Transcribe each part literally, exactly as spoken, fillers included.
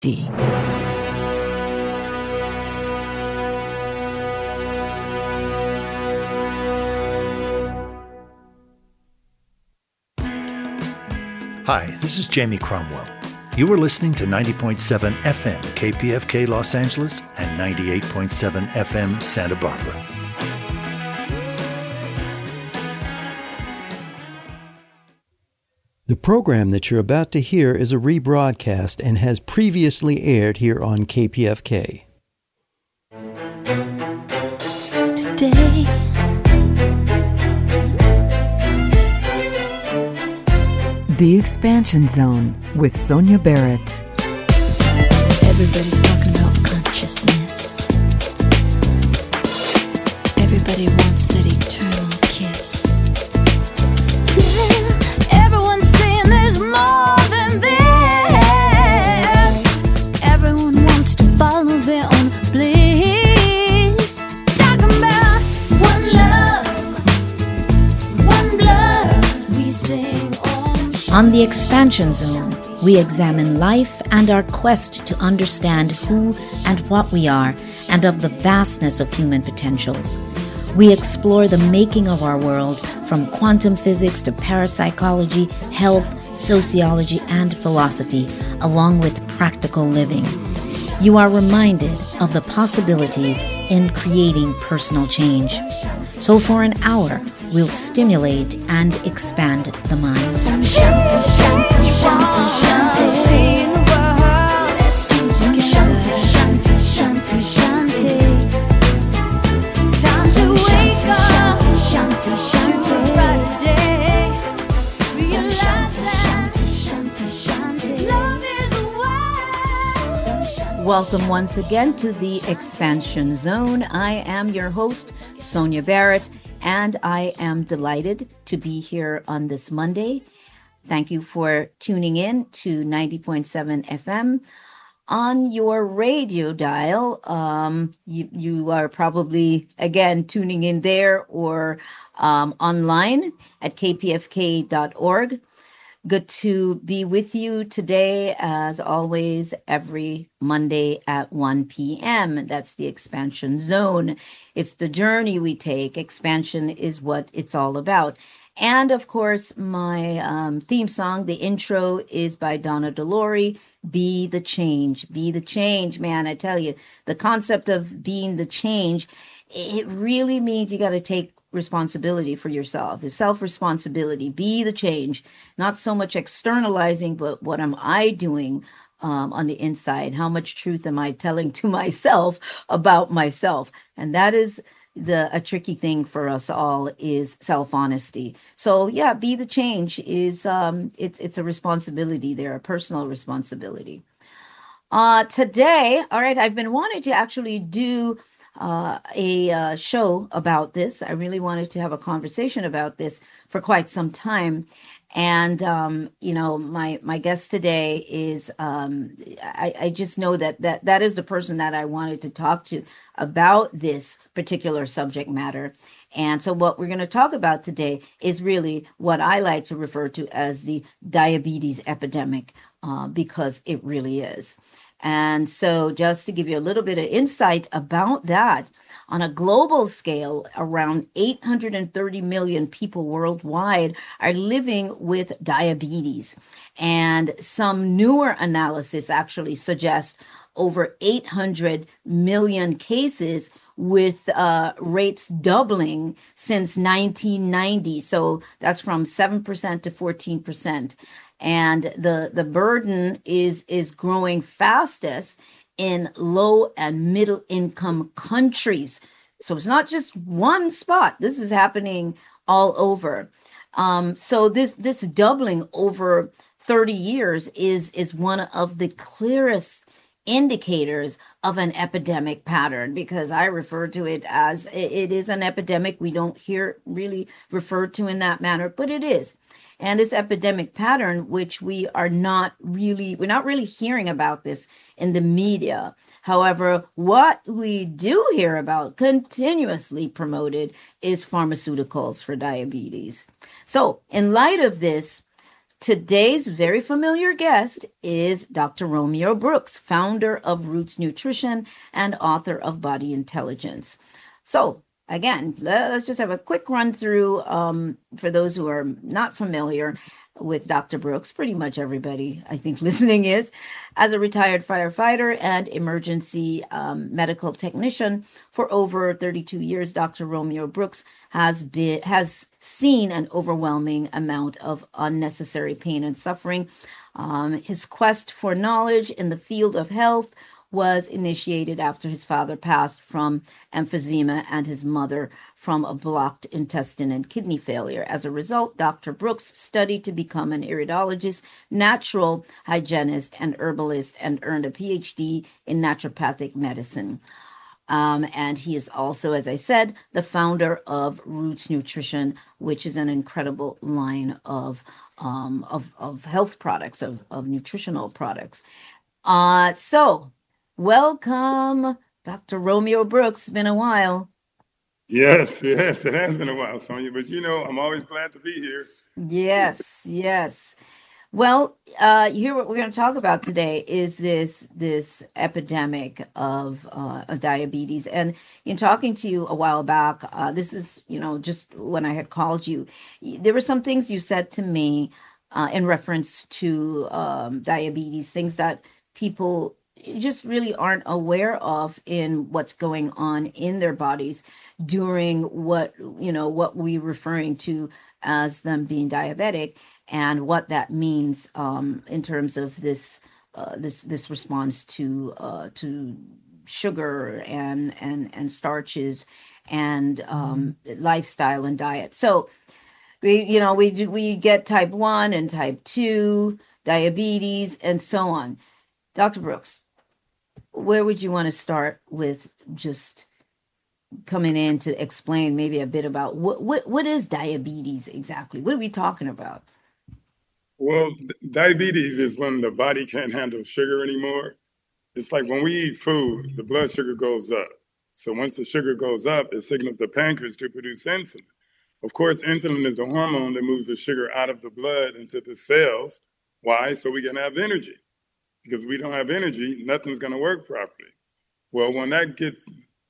D. Hi, this is Jamie Cromwell. You are listening to ninety point seven F M K P F K Los Angeles and ninety-eight point seven F M Santa Barbara. The program that you're about to hear is a rebroadcast and has previously aired here on K P F K. Today, The Expansion Zone with Sonia Barrett. everybody's talking about consciousness. Everybody wants that eternal kiss. Yeah, everyone's saying there's more than this. Everyone wants to follow their own bliss. Talking about one love, one blood. We sing Om Shanti. On The Expansion Zone, we examine life and our quest to understand who and what we are and of the vastness of human potentials. We explore the making of our world from quantum physics to parapsychology, health, sociology, and philosophy, along with practical living. You are reminded of the possibilities in creating personal change. So for an hour, we'll stimulate and expand the mind. Shanti, Shanti, Shanti, Shanti. Sing the world. Let's do it together. Shanti, Shanti, Shanti. It's time to wake up. Shanti, Shanti, to a brighter day. Realize that Shanti, Shanti. Love is a way. Welcome once again to The Expansion Zone. I am your host, Sonia Barrett, and I am delighted to be here on this Monday. Thank you for tuning in to ninety point seven F M on your radio dial. Um, you, you are probably, again, tuning in there or um, online at k p f k dot org. Good to be with you today, as always, every Monday at one p.m. That's the Expansion Zone. It's the journey we take. Expansion is what it's all about. And of course, my um, theme song, the intro, is by Donna DeLore, Be the Change. Be the change, man. I tell you, the concept of being the change, it really means you got to take responsibility for yourself. It's self-responsibility. Be the change. Not so much externalizing, but what am I doing um, on the inside? How much truth am I telling to myself about myself? And that is the a tricky thing for us all, is self-honesty. So yeah, be the change is um it's it's a responsibility there, a personal responsibility. Uh today, all right, I've been wanting to actually do uh a uh, show about this. I really wanted to have a conversation about this for quite some time. And, um, you know, my, my guest today is, um, I, I just know that, that that is the person that I wanted to talk to about this particular subject matter. And so what we're going to talk about today is really what I like to refer to as the diabetes epidemic, uh, because it really is. And so just to give you a little bit of insight about that, on a global scale, around eight hundred thirty million people worldwide are living with diabetes. And some newer analysis actually suggests over eight hundred million cases, with uh, rates doubling since nineteen ninety. So that's from seven percent to fourteen percent. And the, the burden is, is growing fastest in low and middle income countries. So it's not just one spot. This is happening all over. Um, so this, this doubling over thirty years is, is one of the clearest indicators of an epidemic pattern, because I refer to it as it, it is an epidemic. We don't hear really referred to in that manner, but it is. And this epidemic pattern, which we are not really, we're not really hearing about this in the media. However, what we do hear about continuously promoted is pharmaceuticals for diabetes. So in light of this, Today's very familiar guest is Doctor Romeo Brooks, founder of Roots Nutrition and author of Body Intelligence. So, again, let's just have a quick run through um, for those who are not familiar with Doctor Brooks. Pretty much everybody, I think, listening is. As a retired firefighter and emergency um, medical technician for over thirty-two years, Doctor Romeo Brooks has been has seen an overwhelming amount of unnecessary pain and suffering. Um, his quest for knowledge in the field of health was initiated after his father passed from emphysema and his mother from a blocked intestine and kidney failure. As a result, Doctor Brooks studied to become an iridologist, natural hygienist, and herbalist, and earned a P H D in naturopathic medicine. Um, and he is also, as I said, the founder of Roots Nutrition, which is an incredible line of um, of, of health products, of, of nutritional products. Uh, so, welcome, Doctor Romeo Brooks. It's been a while. Yes, yes, it has been a while, Sonia, but you know, I'm always glad to be here. Yes, yes. Well, uh, here what we're going to talk about today is this this epidemic of, uh, of diabetes. And in talking to you a while back, uh, this is, you know, just when I had called you, there were some things you said to me uh, in reference to um, diabetes, things that people just really aren't aware of in what's going on in their bodies during what, you know, what we're referring to as them being diabetic, and what that means um, in terms of this uh, this this response to uh, to sugar and and and starches and um, lifestyle and diet. So we you know we we get type one and type two diabetes and so on. Doctor Brooks, where would you want to start with just coming in to explain maybe a bit about what what what is diabetes exactly? What are we talking about? Well, d- diabetes is when the body can't handle sugar anymore. It's like when we eat food, the blood sugar goes up. So once the sugar goes up, it signals the pancreas to produce insulin. Of course, insulin is the hormone that moves the sugar out of the blood into the cells. Why? So we can have energy. Because we don't have energy, nothing's going to work properly. Well, when that gets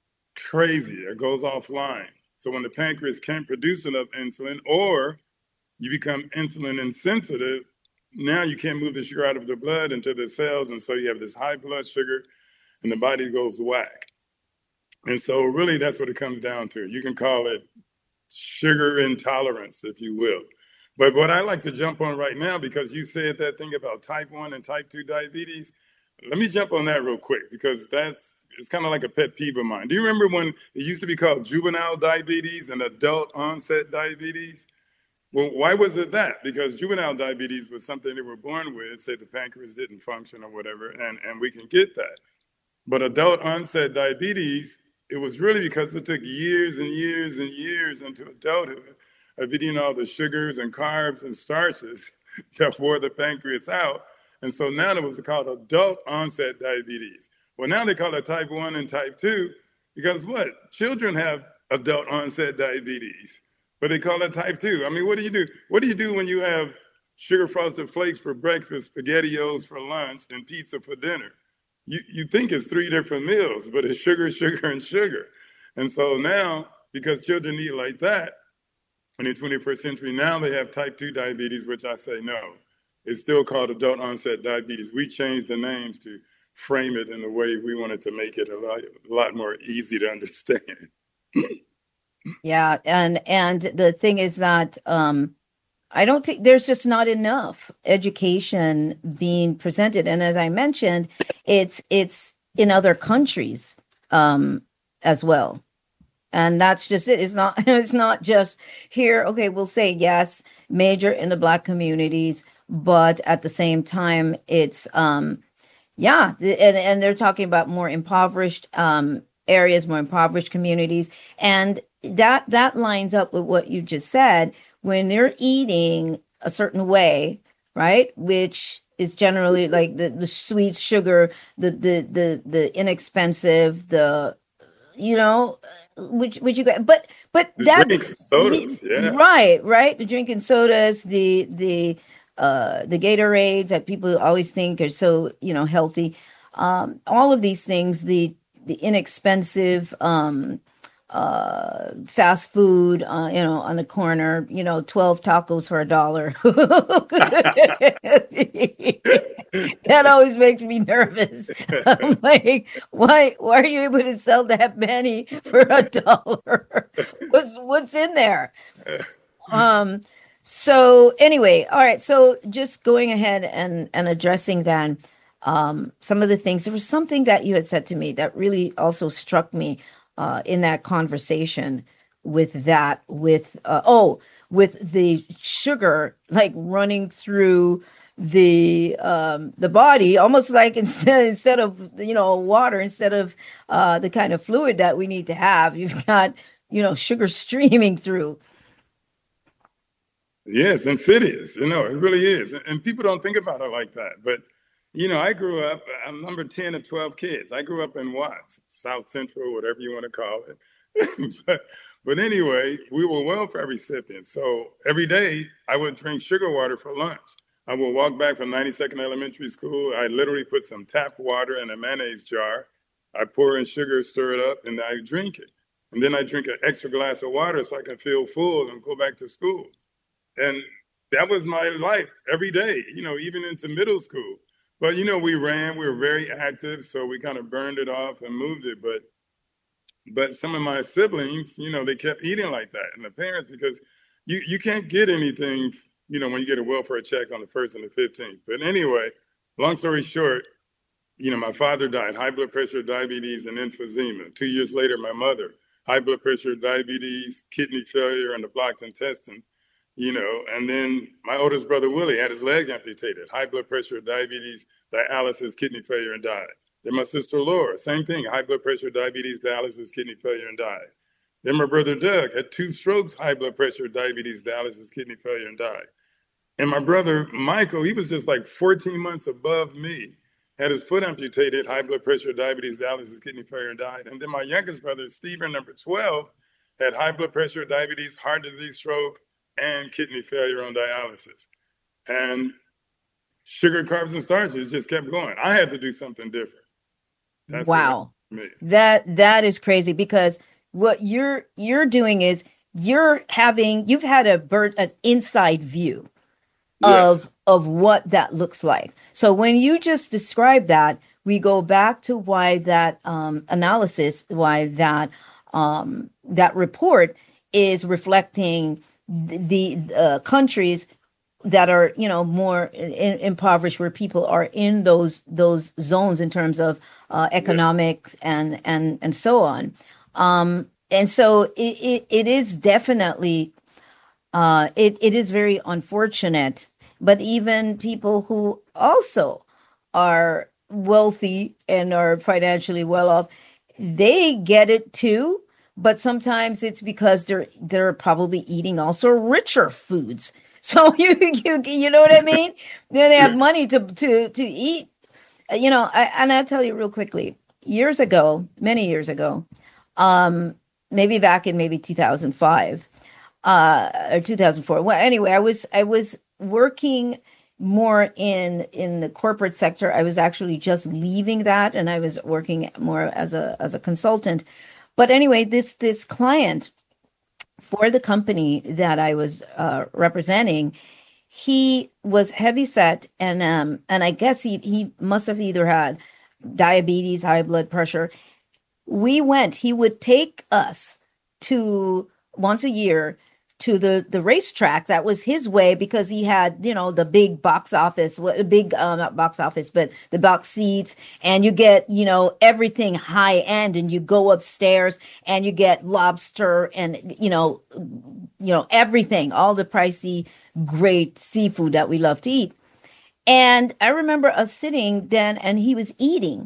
crazy, it goes offline. So when the pancreas can't produce enough insulin, or you become insulin insensitive, now you can't move the sugar out of the blood into the cells, and so you have this high blood sugar, and the body goes whack. And so really that's what it comes down to. You can call it sugar intolerance, if you will. But what I like to jump on right now, because you said that thing about type one and type two diabetes, let me jump on that real quick, because that's it's kind of like a pet peeve of mine. Do you remember when it used to be called juvenile diabetes and adult onset diabetes? Well, why was it that? Because juvenile diabetes was something they were born with, say the pancreas didn't function or whatever, and, and we can get that. But adult onset diabetes, it was really because it took years and years and years into adulthood of eating all the sugars and carbs and starches that wore the pancreas out. And so now it was called adult onset diabetes. Well, now they call it type one and type two because what? Children have adult onset diabetes, but they call it type two. I mean, what do you do? What do you do when you have sugar frosted flakes for breakfast, SpaghettiOs for lunch, and pizza for dinner? You, you think it's three different meals, but it's sugar, sugar, and sugar. And so now, because children eat like that, in the twenty-first century, now they have type two diabetes, which I say no. It's still called adult onset diabetes. We changed the names to frame it in the way we wanted to make it a lot, a lot more easy to understand. Yeah, and and the thing is that um, I don't think there's just not enough education being presented. And as I mentioned, it's it's in other countries um, as well. And that's just it. It's not, it's not just here. Okay, we'll say yes, major in the Black communities, but at the same time, it's, um, yeah, and, and they're talking about more impoverished um, areas, more impoverished communities. And that that lines up with what you just said. When they're eating a certain way, right, which is generally like the, the sweet sugar, the, the, the, the inexpensive, the, you know, which which you got, but but The that drinks, sodas, yeah. right, right, the drinking sodas, the the uh, the Gatorades that people always think are so, you know, healthy. Um, all of these things, the the inexpensive um, uh, fast food, uh, you know, on the corner, you know, twelve tacos for a dollar. That always makes me nervous. I'm like, why why are you able to sell that many for a dollar? What's what's in there? Um, so anyway, all right. So just going ahead and and addressing then um, some of the things. There was something that you had said to me that really also struck me uh, in that conversation with that with uh, oh with the sugar like running through the um the body, almost like instead instead of you know water, instead of uh the kind of fluid that we need to have, you've got you know sugar streaming through. Yeah, it's insidious. You know, it really is. And and people don't think about it like that. But, you know, I grew up, I'm number ten of twelve kids. I grew up in Watts, South Central, whatever you want to call it. but, but anyway, we were welfare recipients. So every day I would drink sugar water for lunch. I would walk back from ninety-second Elementary School. I literally put some tap water in a mayonnaise jar. I pour in sugar, stir it up, and I drink it. And then I drink an extra glass of water so I can feel full and go back to school. And that was my life every day, you know, even into middle school. But, you know, we ran, we were very active, so we kind of burned it off and moved it. But but some of my siblings, you know, they kept eating like that. And the parents, because you, you can't get anything, you know, when you get a welfare check on the first and the fifteenth. But anyway, long story short, you know, my father died, high blood pressure, diabetes, and emphysema. Two years later, my mother, high blood pressure, diabetes, kidney failure, and a blocked intestine. You know, and then my oldest brother, Willie, had his leg amputated, high blood pressure, diabetes, dialysis, kidney failure, and died. Then my sister, Laura, same thing, high blood pressure, diabetes, dialysis, kidney failure, and died. Then my brother, Doug, had two strokes, high blood pressure, diabetes, dialysis, kidney failure, and died. And my brother, Michael, he was just like fourteen months above me, had his foot amputated, high blood pressure, diabetes, dialysis, kidney failure, and died. And then my youngest brother, Stephen, number twelve, had high blood pressure, diabetes, heart disease, stroke, and kidney failure on dialysis. And sugar, carbs, and starches just kept going. I had to do something different. That's Wow. me. That that is crazy, because what you're you're doing is you're having you've had a bird an inside view of Yes. of what that looks like. So when you just describe that, we go back to why that um, analysis, why that um, that report is reflecting the, the uh, countries that are, you know, more in, impoverished, where people are in those those zones in terms of uh, economics and and and so on. Um, and so it, it, it is definitely uh, it it is very unfortunate. But even people who also are wealthy and are financially well off, they get it too. But sometimes it's because they're they're probably eating also richer foods. So you you you know what I mean? Then they have money to to to eat. Uh, You know, I, and I'll tell you real quickly. Years ago, many years ago, um, maybe back in maybe two thousand five uh, or two thousand four. Well, anyway, I was I was working more in in the corporate sector. I was actually just leaving that, and I was working more as a as a consultant. But anyway, this this client for the company that I was uh, representing, he was heavy set, and um, and I guess he he must have either had diabetes, high blood pressure. We went. He would take us to once a year to the the racetrack. That was his way, because he had, you know, the big box office, what big uh, not box office, but the box seats, and you get, you know, everything high end, and you go upstairs and you get lobster and, you know, you know everything, all the pricey, great seafood that we love to eat. And I remember us sitting then, and he was eating.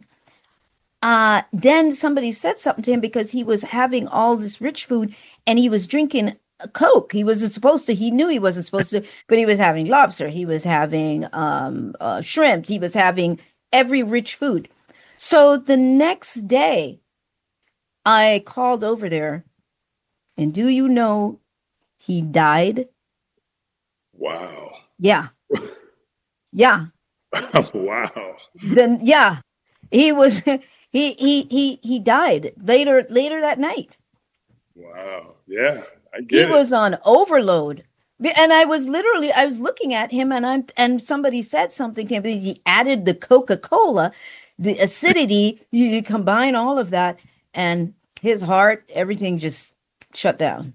Uh, then somebody said something to him, because he was having all this rich food and he was drinking a Coke. He wasn't supposed to, he knew he wasn't supposed to, but he was having lobster. He was having um, uh, shrimp. He was having every rich food. So the next day, I called over there, and do you know he died? Wow. Yeah. Yeah. Wow. Then yeah, he was he he he he died later later that night. Wow. Yeah, I He get it. was on overload. Be- And I was literally I was looking at him and I'm and somebody said something to him because he added the Coca-Cola, the acidity, you, you combine all of that and his heart, everything just shut down.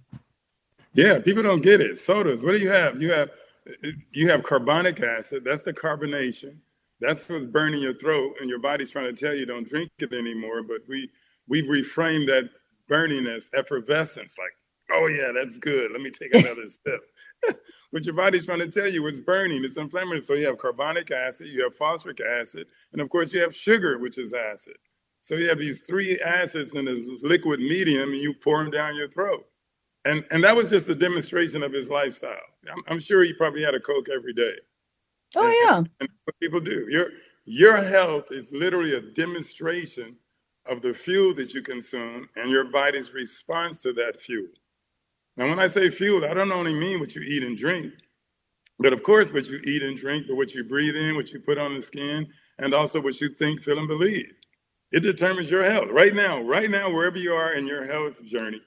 Yeah, people don't get it. Sodas, what do you have? You have you have carbonic acid. That's the carbonation. That's what's burning your throat, and your body's trying to tell you don't drink it anymore. But we we reframe that burning as effervescence, like, oh yeah, that's good. Let me take another sip. But your body's trying to tell you it's burning, it's inflammatory. So you have carbonic acid, you have phosphoric acid, and of course you have sugar, which is acid. So you have these three acids in this liquid medium, and you pour them down your throat. And and that was just a demonstration of his lifestyle. I'm, I'm sure he probably had a Coke every day. Oh And, yeah. and, and what people do. Your your health is literally a demonstration of the fuel that you consume and your body's response to that fuel. Now, when I say fuel, I don't only mean what you eat and drink, but of course what you eat and drink, but what you breathe in, what you put on the skin, and also what you think, feel, and believe. It determines your health. Right now, right now, wherever you are in your health journey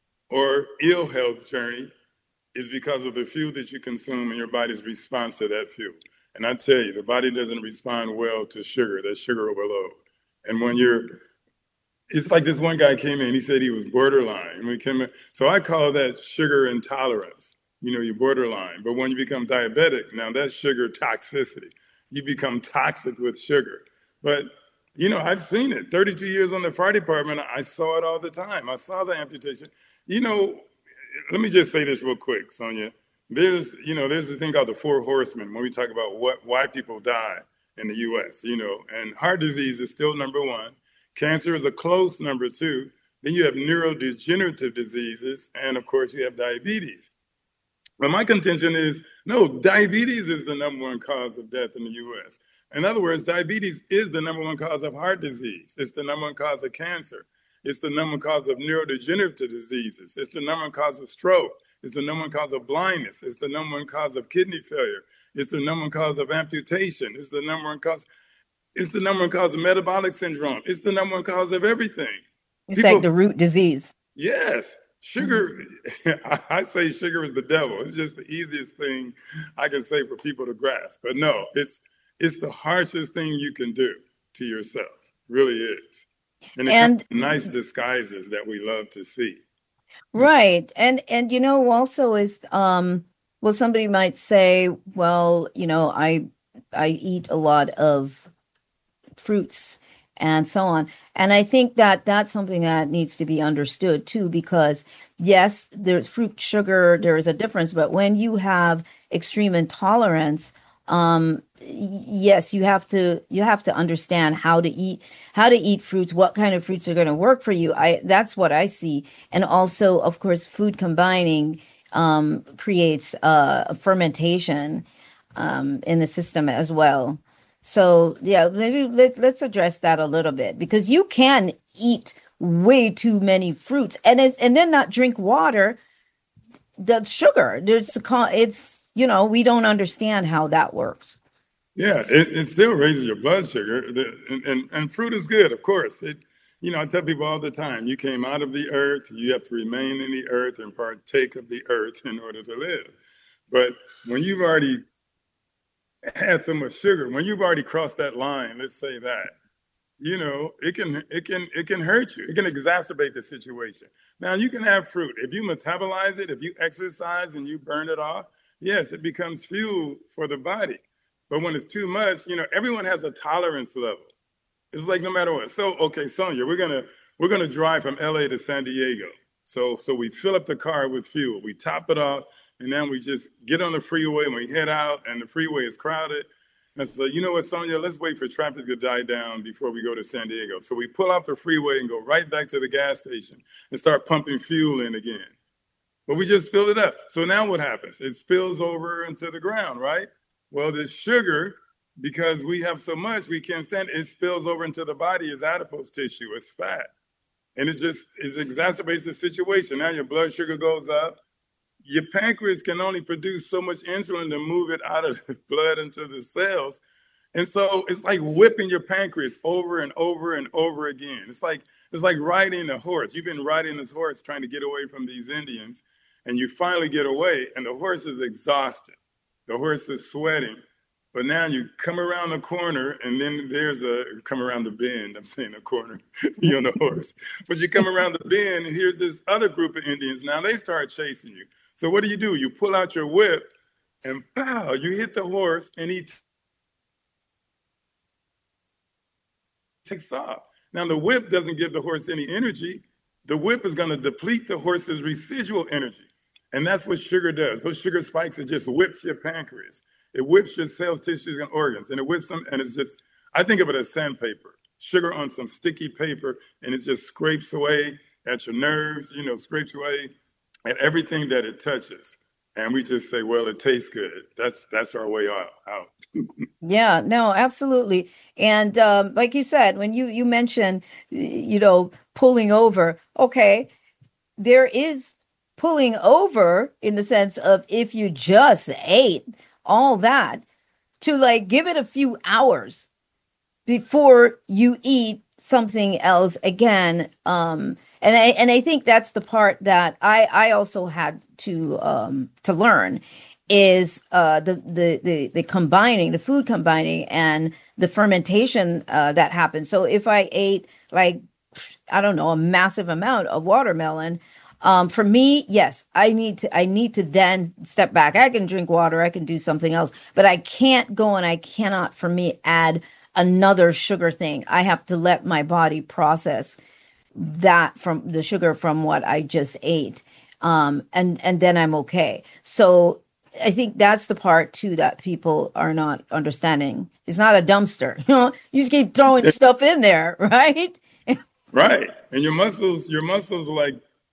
or ill health journey is because of the fuel that you consume and your body's response to that fuel. And I tell you, the body doesn't respond well to sugar, that's sugar overload. And when you're, it's like this one guy came in, he said he was borderline. When he came in, so I call that sugar intolerance. You know, you're borderline. But when you become diabetic, now that's sugar toxicity. You become toxic with sugar. But, you know, I've seen it. thirty-two years on the fire department, I saw it all the time. I saw the amputation. You know, let me just say this real quick, Sonia. There's, you know, there's this thing called the four horsemen when we talk about what why people die in the U S, you know, and heart disease is still number one. Cancer is a close number two. Then you have neurodegenerative diseases, and of course you have diabetes. But my contention is, no, diabetes is the number one cause of death in the U S. In other words, diabetes is the number one cause of heart disease. It's the number one cause of cancer. It's the number one cause of neurodegenerative diseases. It's the number one cause of stroke. It's the number one cause of blindness. It's the number one cause of kidney failure. It's the number one cause of amputation. It's the number one cause. It's the number one cause of metabolic syndrome. It's the number one cause of everything. It's People, like the root disease. yes, sugar. I, I say sugar is the devil. It's just the easiest thing I can say for people to grasp. But no, it's it's the harshest thing you can do to yourself. It really is. And it's And nice disguises that we love to see. right. And and you know also is um well somebody might say, well, you know, I I eat a lot of fruits and so on. And I think that that's something that needs to be understood too, because yes, there's fruit sugar, there is a difference, but when you have extreme intolerance, um, y- yes, you have to you have to understand how to eat how to eat fruits, what kind of fruits are going to work for you. I that's what I see, and also, of course, food combining um, creates uh, a fermentation um, in the system as well. So yeah, maybe let, let's address that a little bit because you can eat way too many fruits and it's, and then not drink water. The sugar, there's a co- it's you know we don't understand how that works. Yeah, it, it still raises your blood sugar. The, and, and, and fruit is good, of course. It, you know, I tell people all the time, you came out of the earth, you have to remain in the earth and partake of the earth in order to live. But when you've already had so much sugar, when you've already crossed that line, let's say that, you know, it can it can it can hurt you. It can exacerbate the situation. Now you can have fruit. If you metabolize it, if you exercise and you burn it off, yes, it becomes fuel for the body. But when it's too much, you know, everyone has a tolerance level. It's like no matter what. So okay, Sonia, we're gonna we're gonna drive from L A to San Diego. So so we fill up the car with fuel, we top it off, and then we just get on the freeway and we head out, and the freeway is crowded. And so, you know what, Sonia, let's wait for traffic to die down before we go to San Diego. So we pull off the freeway and go right back to the gas station and start pumping fuel in again. But we just filled it up. So now what happens? It spills over into the ground, right? Well, the sugar, because we have so much, we can't stand it, it spills over into the body as adipose tissue, as fat. And it just it exacerbates the situation. Now your blood sugar goes up. your pancreas can only produce so much insulin to move it out of the blood into the cells. And so it's like whipping your pancreas over and over and over again. It's like it's like riding a horse. You've been riding this horse trying to get away from these Indians, and you finally get away, and the horse is exhausted. The horse is sweating. But now you come around the corner, and then there's a come around the bend. I'm saying the corner, you're on the horse. But you come around the bend, and here's this other group of Indians. Now they start chasing you. So what do you do? You pull out your whip, and pow, you hit the horse, and he t- takes off. Now the whip doesn't give the horse any energy. The whip is going to deplete the horse's residual energy. And that's what sugar does. Those sugar spikes, it just whips your pancreas. It whips your cells, tissues, and organs, and it whips them, and it's just, I think of it as sandpaper, sugar on some sticky paper, and it just scrapes away at your nerves, you know, scrapes away at everything that it touches. And we just say, well, it tastes good. That's that's our way out. out. Yeah, no, absolutely. And um, like you said, when you, you mentioned, you know, pulling over, okay, there is pulling over in the sense of if you just ate all that, to like give it a few hours before you eat something else again. Um, and I and I think that's the part that I I also had to um, to learn is uh, the, the the the combining, the food combining, and the fermentation uh, that happens. So if I ate like I don't know a massive amount of watermelon. Um, for me, yes, I need to, I need to then step back. I can drink water. I can do something else, but I can't go and I cannot, for me, add another sugar thing. I have to let my body process that from the sugar from what I just ate. Um, and, and then I'm okay. So I think that's the part too, that people are not understanding. It's not a dumpster. You know, you just keep throwing stuff in there, right? Right. And your muscles, your muscles are like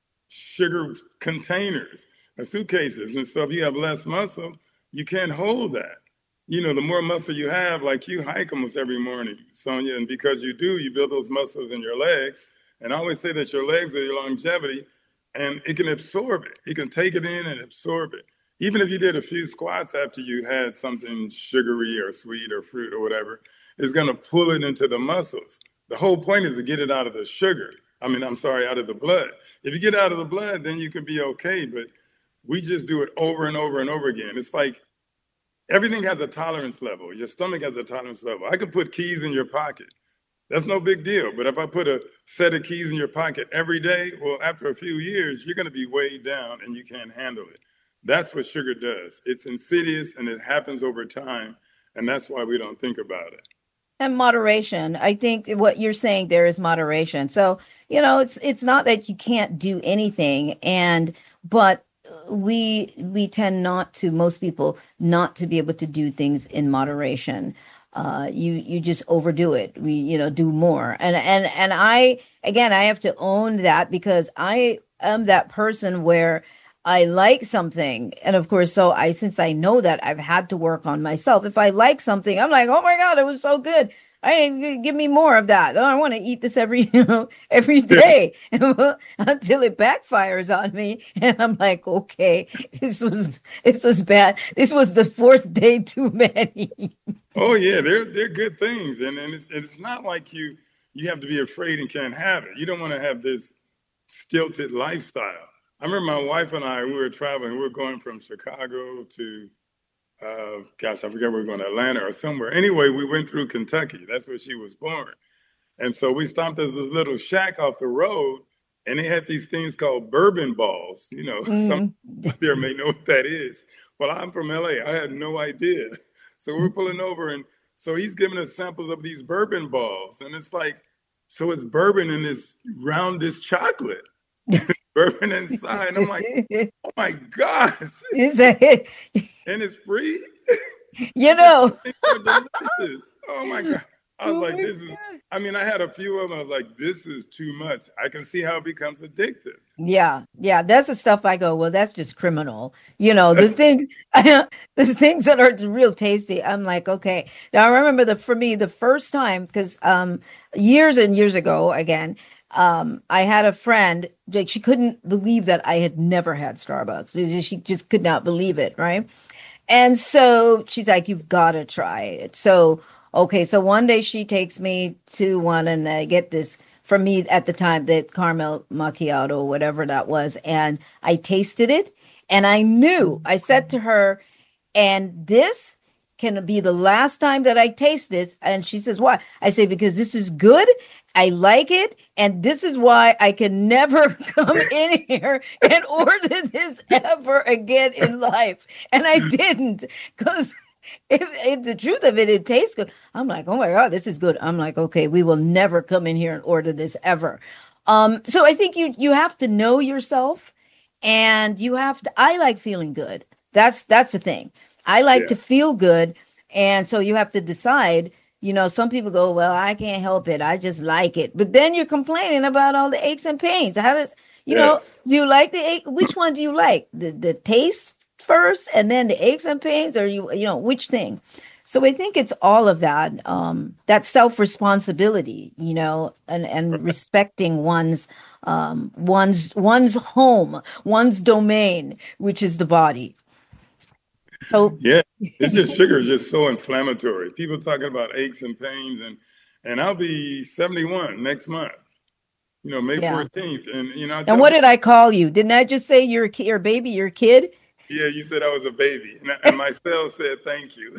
sugar containers, or suitcases. And so if you have less muscle, you can't hold that. You know, the more muscle you have, like you hike almost every morning, Sonia, and because you do, you build those muscles in your legs. And I always say that your legs are your longevity, and it can absorb it. You can take it in and absorb it. Even if you did a few squats after you had something sugary or sweet or fruit or whatever, it's going to pull it into the muscles. The whole point is to get it out of the sugar. I mean, I'm sorry, out of the blood. If you get out of the blood, then you can be okay. But we just do it over and over and over again. It's like everything has a tolerance level. Your stomach has a tolerance level. I could put keys in your pocket. That's no big deal. But if I put a set of keys in your pocket every day, well, after a few years, you're going to be weighed down and you can't handle it. That's what sugar does. It's insidious and it happens over time. And that's why we don't think about it. And moderation. I think what you're saying there is moderation. So, you know, it's it's not that you can't do anything, and but we we tend not to, most people, not to be able to do things in moderation. Uh, you you just overdo it. We you know do more, and and and I again I have to own that because I am that person where I like something, and of course, so I since I know that I've had to work on myself. If I like something, I'm like, oh my God, it was so good. I give me more of that. Oh, I want to eat this every, you know, every day until it backfires on me, and I'm like, okay, this was this was bad. This was the fourth day too many. Oh yeah, they're they're good things, and and it's it's not like you you have to be afraid and can't have it. You don't want to have this stilted lifestyle. I remember my wife and I, we were traveling. We were going from Chicago to, uh, gosh, I forget we were going to Atlanta or somewhere. Anyway, we went through Kentucky. That's where she was born. And so we stopped at this little shack off the road, and they had these things called bourbon balls. You know, mm. some there may know what that is. Well, I'm from L A. I had no idea. So we're pulling over, and so he's giving us samples of these bourbon balls. And it's like, so it's bourbon in this roundish chocolate. Bourbon inside. And I'm like, oh my gosh. Is it? And it's free. You know. Oh my God. I was oh like, this God. is, I mean, I had a few of them. I was like, this is too much. I can see how it becomes addictive. Yeah. Yeah. That's the stuff I go, well, that's just criminal. You know, the things, the things that are real tasty. I'm like, okay. Now I remember the, for me, the first time, because um, years and years ago, again, um, I had a friend, like she couldn't believe that I had never had Starbucks. She just could not believe it, right? And so she's like, you've got to try it. So, okay, so one day she takes me to one and I get this from me at the time, that caramel macchiato, whatever that was. And I tasted it and I knew, I said to her, and this can be the last time that I taste this. And she says, why? I say, because this is good. I like it. And this is why I can never come in here and order this ever again in life. And I didn't, because if, if the truth of it, it tastes good. I'm like, oh my God, this is good. I'm like, okay, we will never come in here and order this ever. Um, so I think you you have to know yourself, and you have to, I like feeling good. That's that's the thing. I like Yeah. to feel good. And so you have to decide, you know, some people go, well, I can't help it. I just like it. But then you're complaining about all the aches and pains. How does, you know, Yes. do you like the ache? Which one do you like? The the taste first and then the aches and pains, or you, you know, which thing? So I think it's all of that, um, that self-responsibility, you know, and, and respecting one's, um, one's, one's home, one's domain, which is the body. So Yeah, it's just sugar is just so inflammatory. People talking about aches and pains, and and I'll be seventy-one next month. You know, May yeah. fourteenth, and you know, I And tell what people, did I call you? Didn't I just say you're a ki- your baby, your kid? yeah, you said I was a baby, and, and my cells said thank you.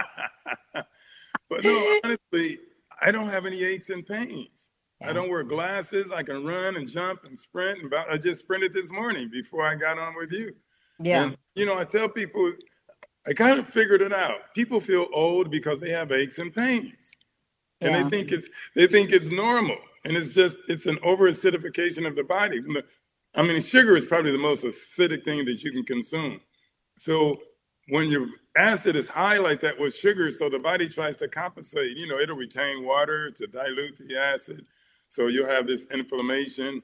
But no, honestly, I don't have any aches and pains. I Yeah. don't wear glasses. I can run and jump and sprint. And about, I just sprinted this morning before I got on with you. Yeah. And you know, I tell people, I kind of figured it out. People feel old because they have aches and pains, and Yeah. they think it's they think it's normal, and it's just it's an over acidification of the body. I mean, sugar is probably the most acidic thing that you can consume. So when your acid is high like that with sugar, so the body tries to compensate. You know, it'll retain water to dilute the acid, so you'll have this inflammation.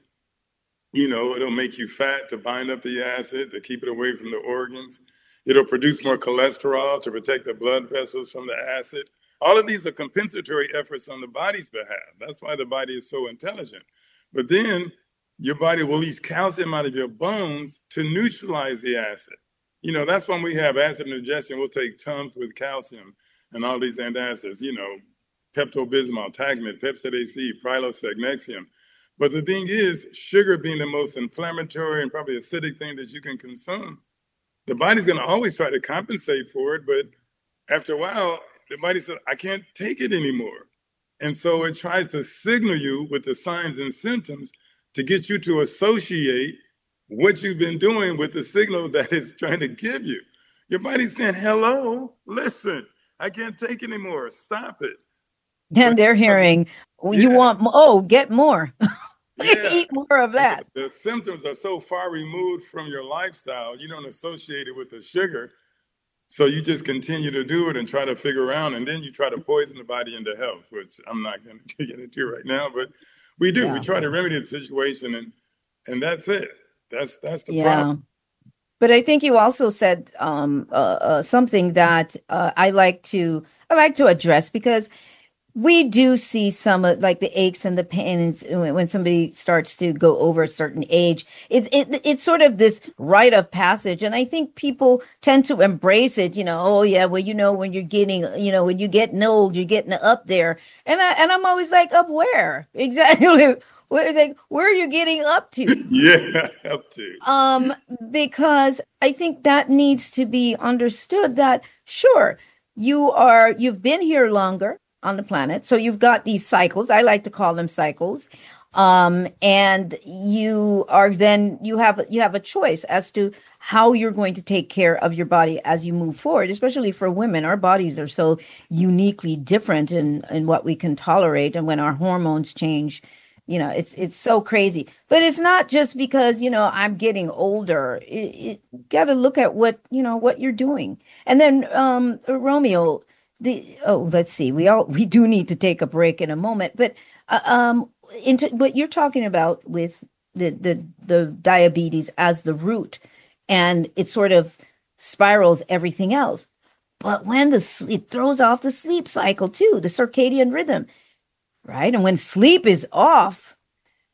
You know, it'll make you fat to bind up the acid, to keep it away from the organs. It'll produce more cholesterol to protect the blood vessels from the acid. All of these are compensatory efforts on the body's behalf. That's why the body is so intelligent. But then your body will release calcium out of your bones to neutralize the acid. You know, that's when we have acid indigestion. We'll take Tums with calcium and all these antacids, you know, Pepto-Bismol, Tagmid, Pepcid A C, Prilosec, Nexium. But the thing is, sugar being the most inflammatory and probably acidic thing that you can consume, the body's going to always try to compensate for it. But after a while, the body says, I can't take it anymore. And so it tries to signal you with the signs and symptoms to get you to associate what you've been doing with the signal that it's trying to give you. Your body's saying, hello, listen, I can't take it anymore. Stop it. And they're hearing, well, you Yeah. want, mo- oh, get more. Yeah. Eat more of that. The symptoms are so far removed from your lifestyle, you don't associate it with the sugar. So you just continue to do it and try to figure around, and then you try to poison the body into health, which I'm not going to get into right now, but we do. Yeah. We try to remedy the situation, and and that's it. That's that's the Yeah. problem. But I think you also said um, uh, uh, something that uh, I like to I like to address, because we do see some of like the aches and the pains when when somebody starts to go over a certain age. It's it, it's sort of this rite of passage, and I think people tend to embrace it. You know, oh yeah, well, you know, when you're getting, you know, when you're getting old, you're getting up there, and I and I'm always like, up where exactly? Where like where are you getting up to? Yeah, up to. Um, because I think that needs to be understood that sure, you are you've been here longer on the planet, so you've got these cycles. I like to call them cycles. Um, and you are then you have you have a choice as to how you're going to take care of your body as you move forward, especially for women. Our bodies are so uniquely different in, in what we can tolerate, and when our hormones change, you know, it's it's so crazy. But it's not just because, you know, I'm getting older. It, it got to look at what, you know, what you're doing. And then um, Romeo, the oh, let's see. We all we do need to take a break in a moment. But uh, um, into what you're talking about with the the the diabetes as the root, and it sort of spirals everything else. But when the s- it throws off the sleep cycle too, the circadian rhythm. Right. And when sleep is off,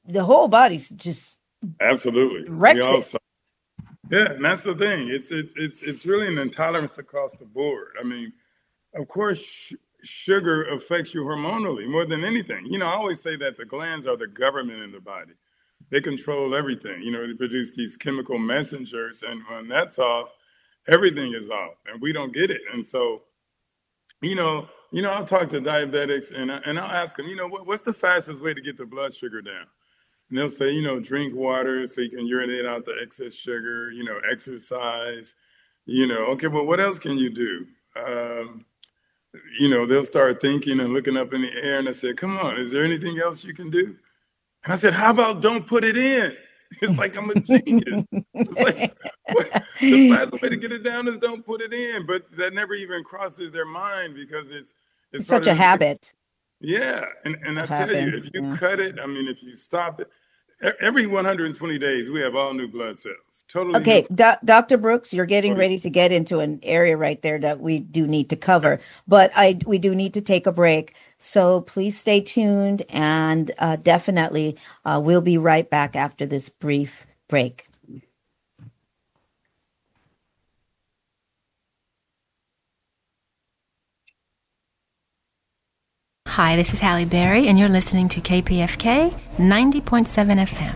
the whole body's just Absolutely. We wrecks all it. saw. Yeah, and that's the thing. It's it's it's it's really an intolerance across the board. I mean, of course, sh- sugar affects you hormonally more than anything. You know, I always say that the glands are the government in the body. They control everything. You know, they produce these chemical messengers, and when that's off, everything is off, and we don't get it. And so, you know, you know, I'll talk to diabetics, and I, and I'll ask them, you know, what, what's the fastest way to get the blood sugar down? And they'll say, you know, drink water so you can urinate out the excess sugar. You know, exercise. You know, okay, well, what else can you do? Um, you know, they'll start thinking and looking up in the air, and I said, come on, is there anything else you can do? And I said, how about don't put it in? It's like I'm a genius. It's like, what, the fastest way to get it down is don't put it in. But that never even crosses their mind because it's it's It's such a part of the- habit. Yeah, and, and I a tell you, habit, if you yeah. cut it, I mean, if you stop it, e- every one hundred twenty days, we have all new blood cells. Totally Okay, new. Do- Doctor Brooks, you're getting Okay. ready to get into an area right there that we do need to cover, but I we do need to take a break. So please stay tuned, and uh, definitely uh, we'll be right back after this brief break. Hi, this is Halle Berry, and you're listening to K P F K ninety point seven F M.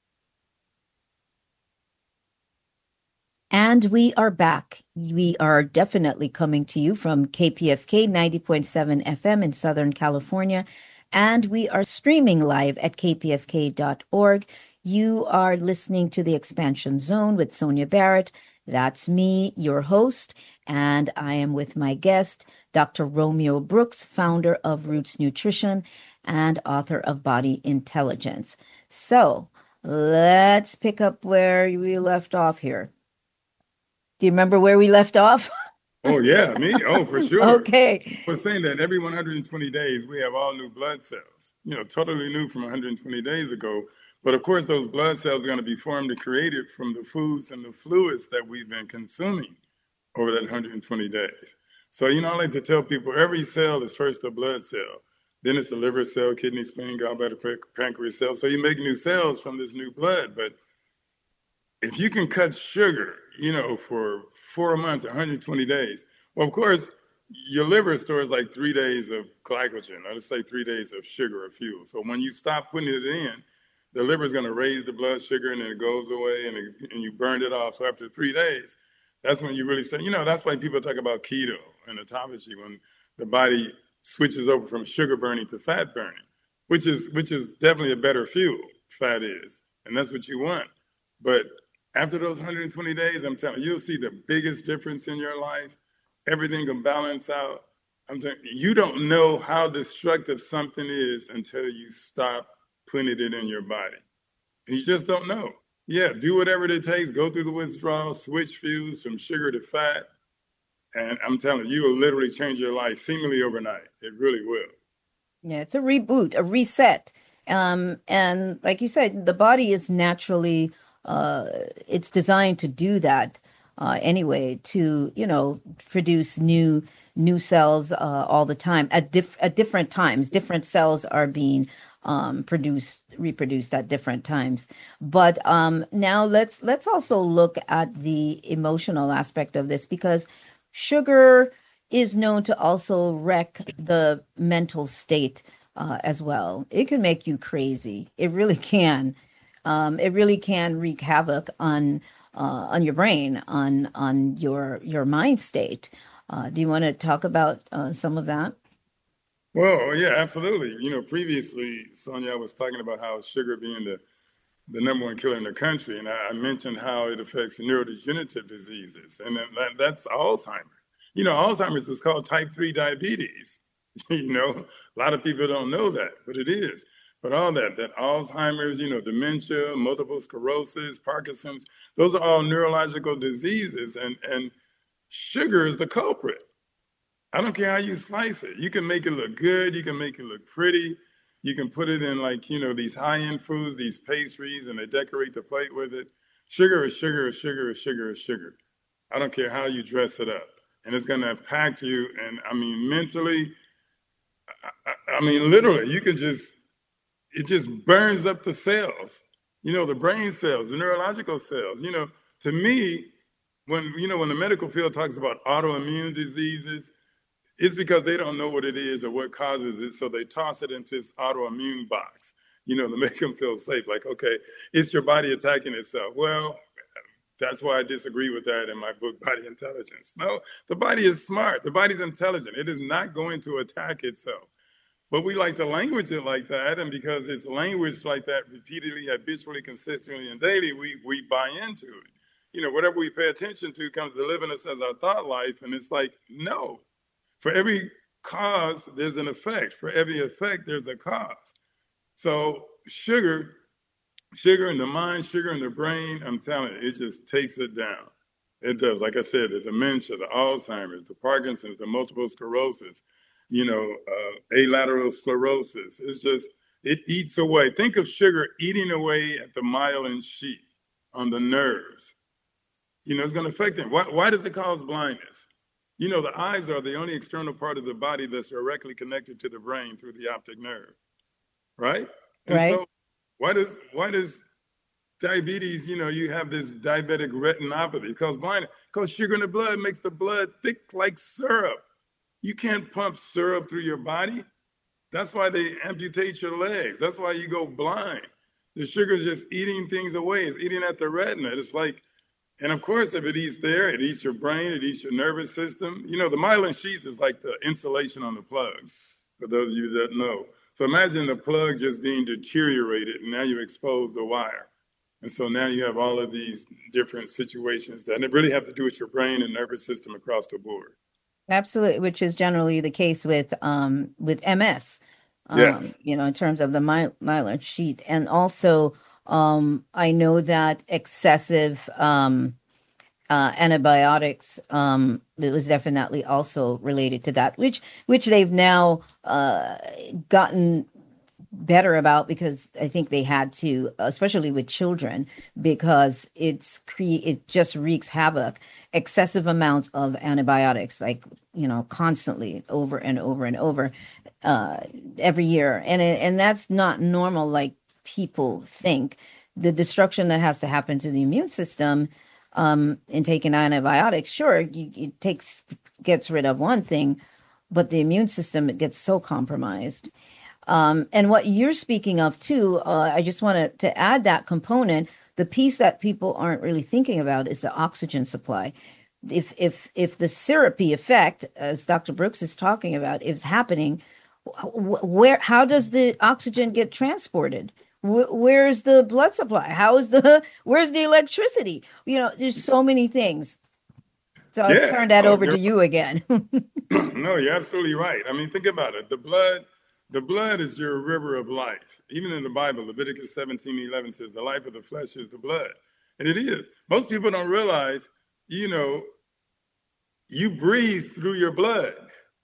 And we are back. We are definitely coming to you from K P F K ninety point seven F M in Southern California. And we are streaming live at k p f k dot org. You are listening to The Expansion Zone with Sonia Barrett. That's me, your host. And I am with my guest, Doctor Romeo Brooks, founder of Roots Nutrition and author of Body Intelligence. So let's pick up where we left off here. Do you remember where we left off? Oh, yeah, me? Oh, for sure. Okay. I was saying that every one hundred twenty days, we have all new blood cells, you know, totally new from one hundred twenty days ago. But of course, those blood cells are going to be formed and created from the foods and the fluids that we've been consuming over that one hundred twenty days. So, you know, I like to tell people every cell is first a blood cell. Then it's the liver cell, kidney, spleen, gallbladder, pancreas cell. So you make new cells from this new blood. But if you can cut sugar, you know, for four months, one hundred twenty days, well, of course, your liver stores like three days of glycogen, let's say three days of sugar or fuel. So when you stop putting it in, the liver is going to raise the blood sugar and then it goes away and, it, and you burn it off. So after three days, that's when you really start, you know, that's why people talk about keto and autophagy, when the body switches over from sugar burning to fat burning, which is which is definitely a better fuel, fat is. And that's what you want. But after those one hundred twenty days, I'm telling you, you'll see the biggest difference in your life. Everything will balance out. I'm telling you, you don't know how destructive something is until you stop putting it in your body. You just don't know. Yeah, do whatever it takes. Go through the withdrawal, switch fuels from sugar to fat. And I'm telling you, you will literally change your life seemingly overnight. It really will. Yeah, it's a reboot, a reset. Um, and like you said, the body is naturally, uh, it's designed to do that uh, anyway, to, you know, produce new new cells uh, all the time at, diff- at different times. Different cells are being um, produced, reproduced at different times. But um, now let's let's also look at the emotional aspect of this, because sugar is known to also wreck the mental state uh, as well. It can make you crazy. It really can. Um, it really can wreak havoc on uh, on your brain, on on your your mind state. Uh, do you want to talk about uh, some of that? Well, yeah, absolutely. You know, previously, Sonia, I was talking about how sugar being the, the number one killer in the country, and I, I mentioned how it affects neurodegenerative diseases, and that, that's Alzheimer's. You know, Alzheimer's is called type three diabetes. You know, a lot of people don't know that, but it is. But all that, that Alzheimer's, you know, dementia, multiple sclerosis, Parkinson's, those are all neurological diseases, and, and sugar is the culprit. I don't care how you slice it. You can make it look good. You can make it look pretty. You can put it in, like, you know, these high-end foods, these pastries, and they decorate the plate with it. Sugar is sugar is sugar is sugar is sugar. I don't care how you dress it up. And it's going to impact you. And I mean, mentally, I, I, I mean, literally, you can just, it just burns up the cells, you know, the brain cells, the neurological cells. You know, to me, when, you know, when the medical field talks about autoimmune diseases, it's because they don't know what it is or what causes it. So they toss it into this autoimmune box, you know, to make them feel safe. Like, okay, it's your body attacking itself. Well, that's why I disagree with that in my book, Body Intelligence. No, the body is smart. The body's intelligent. It is not going to attack itself. But we like to language it like that. And because it's languaged like that repeatedly, habitually, consistently, and daily, we, we buy into it. You know, whatever we pay attention to comes to live in us as our thought life. And it's like, no. For every cause, there's an effect. For every effect, there's a cause. So sugar, sugar in the mind, sugar in the brain, I'm telling you, it just takes it down. It does. Like I said, the dementia, the Alzheimer's, the Parkinson's, the multiple sclerosis, you know, uh, alateral sclerosis. It's just, it eats away. Think of sugar eating away at the myelin sheath on the nerves. You know, it's going to affect them. Why, why does it cause blindness? You know, the eyes are the only external part of the body that's directly connected to the brain through the optic nerve, right? And right. So why does why does diabetes, you know, you have this diabetic retinopathy? Because blindness, because sugar in the blood makes the blood thick like syrup. You can't pump syrup through your body. That's why they amputate your legs. That's why you go blind. The sugar's just eating things away. It's eating at the retina. It's like, and of course, if it eats there, it eats your brain, it eats your nervous system. You know, the myelin sheath is like the insulation on the plug, for those of you that know. So imagine the plug just being deteriorated, and now you expose the wire. And so now you have all of these different situations that really have to do with your brain and nervous system across the board. Absolutely, which is generally the case with um, with M S, um, Yes. you know, in terms of the my, myelin sheath. And also, um, I know that excessive um, uh, antibiotics, um, it was definitely also related to that, which which they've now uh, gotten better about, because I think they had to, especially with children, because it's cre- it just wreaks havoc. Excessive amounts of antibiotics, like, you know, constantly over and over and over uh, every year. And it, and that's not normal like people think. The destruction that has to happen to the immune system um, in taking antibiotics, sure, you, it takes gets rid of one thing, but the immune system, it gets so compromised. Um, and what you're speaking of too, uh, I just want to add that component. The piece that people aren't really thinking about is the oxygen supply. If if if the syrupy effect, as Doctor Brooks is talking about, is happening, where how does the oxygen get transported? Where's the blood supply? How is the where's the electricity? You know, there's so many things. So I'll Yeah. turn that Oh, over you're- to you again. No, you're absolutely right. I mean, think about it. The blood, the blood is your river of life. Even in the Bible, Leviticus seventeen eleven says, the life of the flesh is the blood. And it is. Most people don't realize, you know, you breathe through your blood.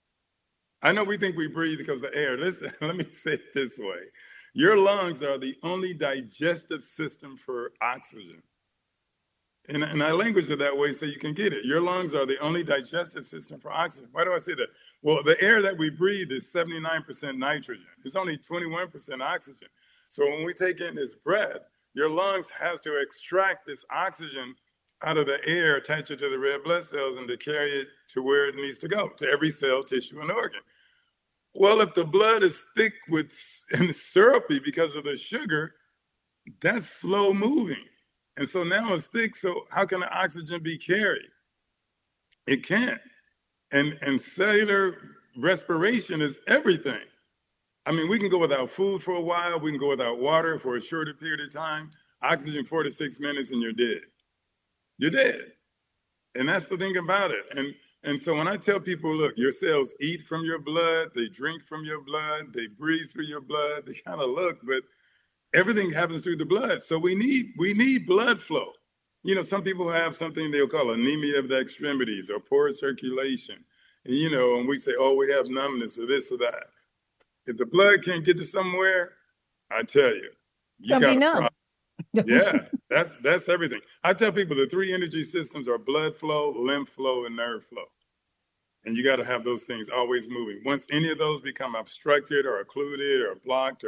I know we think we breathe because of air. Listen, let me say it this way. Your lungs are the only digestive system for oxygen. And, and I language it that way so you can get it. Your lungs are the only digestive system for oxygen. Why do I say that? Well, the air that we breathe is seventy-nine percent nitrogen. It's only twenty-one percent oxygen. So when we take in this breath, your lungs has to extract this oxygen out of the air, attach it to the red blood cells, and to carry it to where it needs to go, to every cell, tissue, and organ. Well, if the blood is thick with and syrupy because of the sugar, that's slow moving. And so now it's thick, so how can the oxygen be carried? It can't. And, and cellular respiration is everything. I mean, we can go without food for a while. We can go without water for a shorter period of time. Oxygen, four to six minutes, and you're dead. You're dead. And that's the thing about it. And, and so when I tell people, look, your cells eat from your blood, they drink from your blood, they breathe through your blood, they kind of look, but everything happens through the blood. So we need we need blood flow. You know, some people have something they'll call anemia of the extremities or poor circulation. And, you know, and we say, oh, we have numbness or this or that. If the blood can't get to somewhere, I tell you, you Don't got be a numb. problem. Yeah, that's that's everything. I tell people the three energy systems are blood flow, lymph flow, and nerve flow. And you got to have those things always moving. Once any of those become obstructed or occluded or blocked or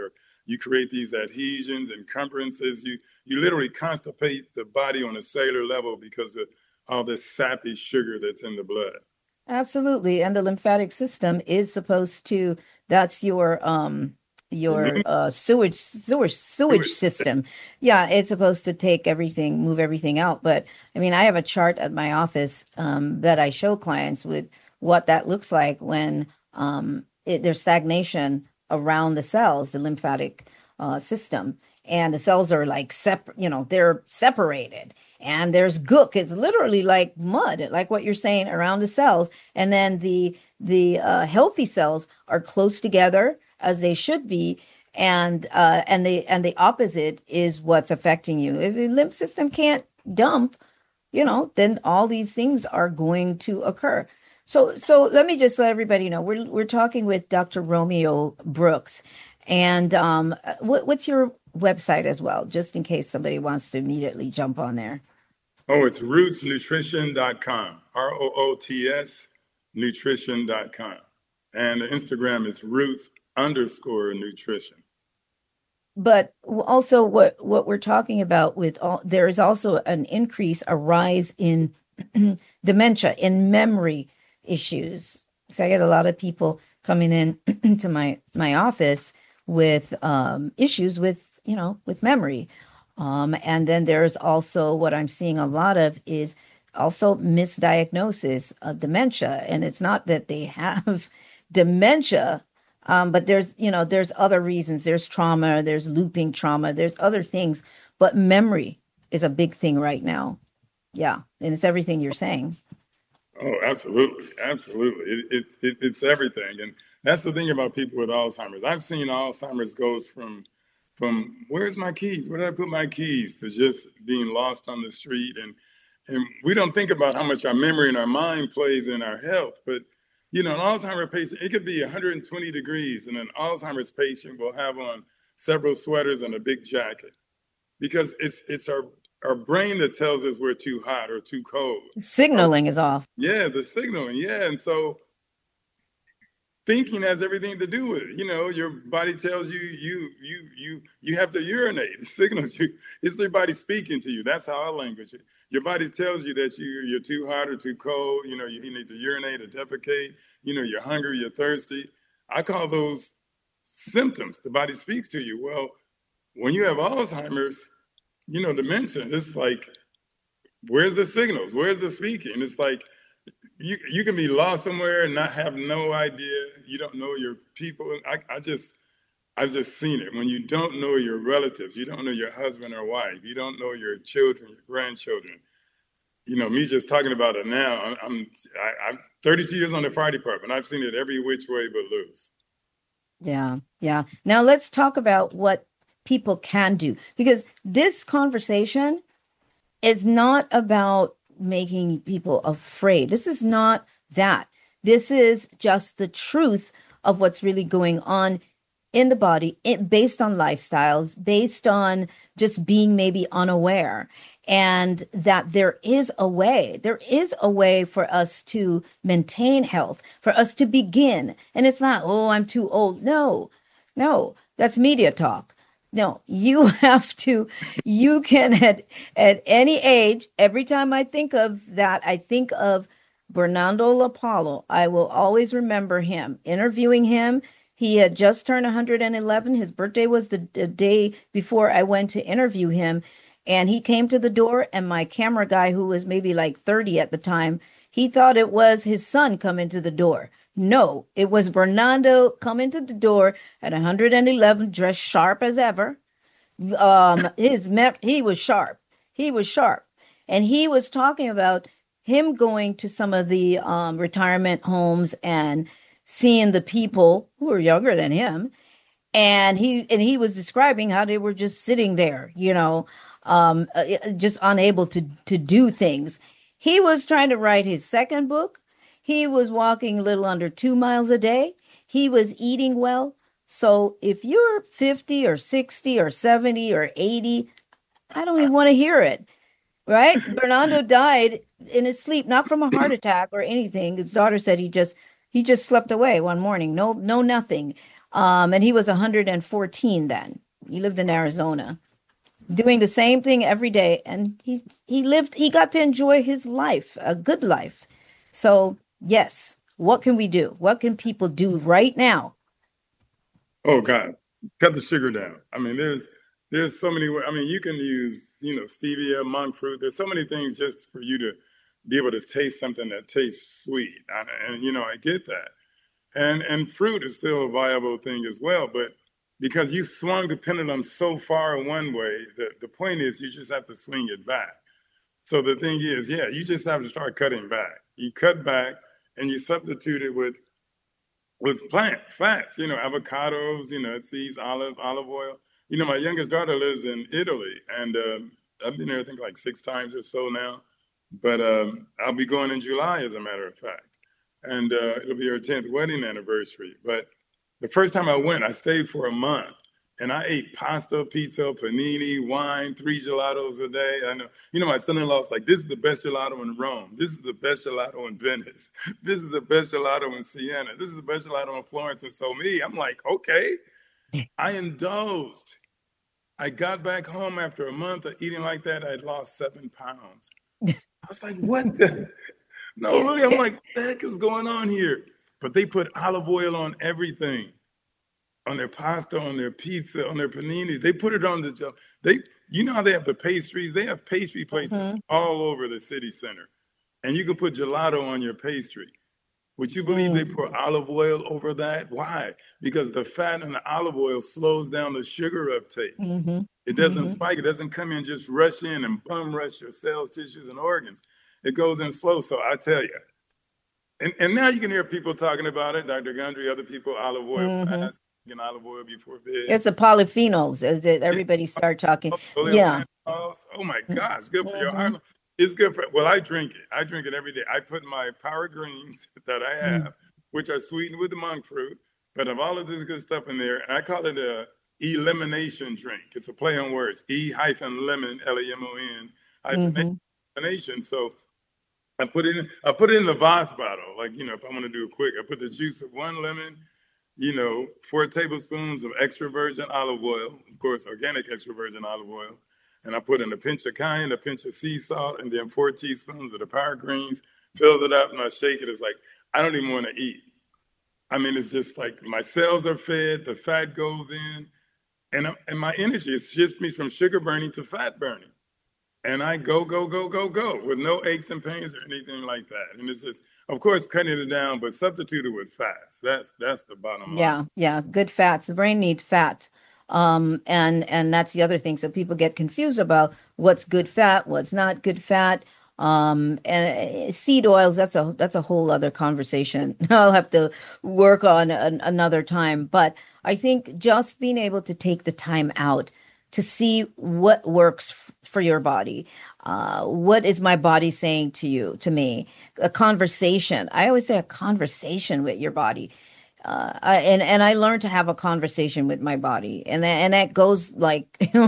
you create these adhesions, encumbrances. You you literally constipate the body on a cellular level because of all this sappy sugar that's in the blood. Absolutely. And the lymphatic system is supposed to, that's your um your uh sewage sewage sewage system. Yeah, it's supposed to take everything, move everything out. But I mean, I have a chart at my office um that I show clients with what that looks like when um it, there's stagnation around the cells, the lymphatic uh system. And the cells are like separate, you know, they're separated. And there's gook. It's literally like mud, like what you're saying, around the cells. And then the the uh, healthy cells are close together as they should be, and uh, and the and the opposite is what's affecting you. If the lymph system can't dump, you know, then all these things are going to occur. So so let me just let everybody know we're we're talking with Doctor Romeo Brooks, and um, what, what's your website as well, just in case somebody wants to immediately jump on there. Oh, it's roots nutrition dot com, R O O T S nutrition dot com. And the Instagram is roots underscore nutrition. But also what, what we're talking about with all, there is also an increase, a rise in dementia, in memory issues. So I get a lot of people coming in to my, my office with um, issues with, you know, with memory. Um, and then there's also what I'm seeing a lot of is also misdiagnosis of dementia. And it's not that they have dementia, um, but there's, you know, there's other reasons. There's trauma, there's looping trauma, there's other things, but memory is a big thing right now. Yeah. And it's everything you're saying. Oh, absolutely. Absolutely. It, it, it, it's everything. And that's the thing about people with Alzheimer's. I've seen Alzheimer's goes from From where's my keys? Where did I put my keys? To just being lost on the street. And and we don't think about how much our memory and our mind plays in our health. But, you know, an Alzheimer's patient, it could be one hundred twenty degrees, and an Alzheimer's patient will have on several sweaters and a big jacket. Because it's it's our, our brain that tells us we're too hot or too cold. Signaling is off. Yeah, the signaling. Yeah. And so thinking has everything to do with it. You know, your body tells you you you you you have to urinate. It signals you. It's your body speaking to you. That's how I language it. Your body tells you that you you're too hot or too cold. You know, you need to urinate or defecate. You know, you're hungry, you're thirsty. I call those symptoms. The body speaks to you. Well, when you have Alzheimer's, you know, dementia, it's like, where's the signals? Where's the speaking? It's like, You you can be lost somewhere and not have no idea. You don't know your people. I, I just, I've just seen it. When you don't know your relatives, you don't know your husband or wife, you don't know your children, your grandchildren. You know, me just talking about it now, I'm, I'm, I, I'm thirty-two years on the fire department. I've seen it every which way but loose. Yeah, yeah. Now let's talk about what people can do, because this conversation is not about making people afraid. This is not that. This is just the truth of what's really going on in the body, it, based on lifestyles, based on just being maybe unaware, and that there is a way. There is a way for us to maintain health, for us to begin. And it's not, oh, I'm too old. No, no, that's media talk. No, you have to, you can at, at any age, every time I think of that, I think of Bernardo LaPallo. I will always remember him, interviewing him. He had just turned one hundred eleven. His birthday was the, the day before I went to interview him. And he came to the door, and my camera guy, who was maybe like thirty at the time, he thought it was his son coming to the door. No, it was Bernardo coming to the door at one hundred eleven, dressed sharp as ever. Um, his me- he was sharp. He was sharp. And he was talking about him going to some of the um, retirement homes and seeing the people who were younger than him. And he and he was describing how they were just sitting there, you know, um, just unable to, to do things. He was trying to write his second book. He was walking a little under two miles a day. He was eating well. So if you're fifty or sixty or seventy or eighty, I don't even want to hear it, right? Bernardo died in his sleep, not from a heart attack or anything. His daughter said he just he just slept away one morning. No, no, nothing. Um, and he was one hundred fourteen then. He lived in Arizona, doing the same thing every day. And he, he lived, he got to enjoy his life, a good life. So, yes, what can we do? What can people do right now? Oh God, cut the sugar down. I mean, there's there's so many ways. I mean, you can use, you know, stevia, monk fruit. There's so many things just for you to be able to taste something that tastes sweet. And, and you know, I get that. And and fruit is still a viable thing as well. But because you swung the pendulum so far one way, the, the point is you just have to swing it back. So the thing is, yeah, you just have to start cutting back. You cut back and you substitute it with with plant fats, you know, avocados, you know, seeds, olive, olive oil. You know, my youngest daughter lives in Italy, and um, I've been there, I think, like six times or so now. But um, I'll be going in July, as a matter of fact. And uh, it'll be her tenth wedding anniversary. But the first time I went, I stayed for a month. And I ate pasta, pizza, panini, wine, three gelatos a day. I know, you know, my son-in-law was like, this is the best gelato in Rome. This is the best gelato in Venice. This is the best gelato in Siena. This is the best gelato in Florence. And so me, I'm like, okay, I indulged. I got back home after a month of eating like that. I'd lost seven pounds. I was like, what the? No, really, I'm like, what the heck is going on here? But they put olive oil on everything. On their pasta, on their pizza, on their panini. They put it on the, they, you know how they have the pastries? They have pastry places mm-hmm. all over the city center. And you can put gelato on your pastry. Would you believe mm. they pour olive oil over that? Why? Because the fat in the olive oil slows down the sugar uptake. Mm-hmm. It doesn't mm-hmm. spike. It doesn't come in, just rush in and bum rush your cells, tissues, and organs. It goes in slow. So I tell you. And, and now you can hear people talking about it, Doctor Gundry, other people, olive oil mm-hmm. fast. In olive oil before bed. It's the polyphenols. Everybody start talking. Oh, yeah. Oh my gosh, good for mm-hmm. your heart. It's good for, well, I drink it. I drink it every day. I put my Power Greens that I have, mm-hmm. which are sweetened with the monk fruit, but have all of this good stuff in there. And I call it a elimination drink. It's a play on words. E hyphen lemon, L E M O N, hyphen elimination. So I put it in, I put it in the Voss bottle. Like, you know, if I want to do it quick, I put the juice of one lemon, you know, four tablespoons of extra virgin olive oil, of course, organic extra virgin olive oil. And I put in a pinch of cayenne, a pinch of sea salt, and then four teaspoons of the Power Greens, fills it up, and I shake it. It's like, I don't even want to eat. I mean, it's just like my cells are fed, the fat goes in, and, I'm, and my energy, it shifts me from sugar burning to fat burning. And I go, go, go, go, go with no aches and pains or anything like that. And it's just, of course, cutting it down, but substitute it with fats. That's that's the bottom line. Yeah, yeah, good fats. The brain needs fat. Um, and and that's the other thing. So people get confused about what's good fat, what's not good fat. Um, and seed oils, that's a that's a whole other conversation. I'll have to work on an, another time. But I think just being able to take the time out to see what works f- for your body. Uh, what is my body saying to you, to me? A conversation. I always say a conversation with your body. Uh, I, and, and I learned to have a conversation with my body. And, that, and that goes like,